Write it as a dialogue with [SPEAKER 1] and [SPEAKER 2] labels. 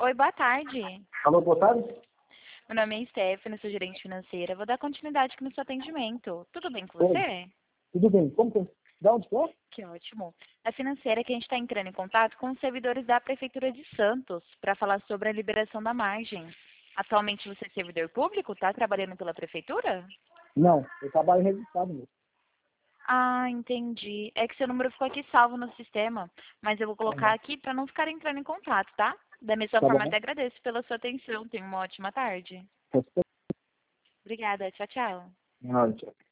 [SPEAKER 1] Oi, boa tarde.
[SPEAKER 2] Alô, boa tarde?
[SPEAKER 1] Meu nome é Stephanie, sou gerente financeira. Vou dar continuidade aqui no seu atendimento. Tudo bem com
[SPEAKER 2] Oi,
[SPEAKER 1] você?
[SPEAKER 2] tudo bem? Como que... Da onde que é?
[SPEAKER 1] Que ótimo. A financeira que a gente está entrando em contato com os servidores da Prefeitura de Santos para falar sobre a liberação da margem. Atualmente você é servidor público? Está trabalhando pela Prefeitura?
[SPEAKER 2] Não, eu trabalho registrado mesmo.
[SPEAKER 1] Ah, entendi. É que seu número ficou aqui salvo no sistema, mas eu vou
[SPEAKER 2] Tá
[SPEAKER 1] colocar
[SPEAKER 2] bom.
[SPEAKER 1] aqui para não ficar entrando em contato, tá? Da mesma
[SPEAKER 2] Tá
[SPEAKER 1] forma,
[SPEAKER 2] bom.
[SPEAKER 1] até agradeço pela sua atenção. Tenha uma ótima tarde. Obrigada. Tchau, tchau.
[SPEAKER 2] Não, tchau.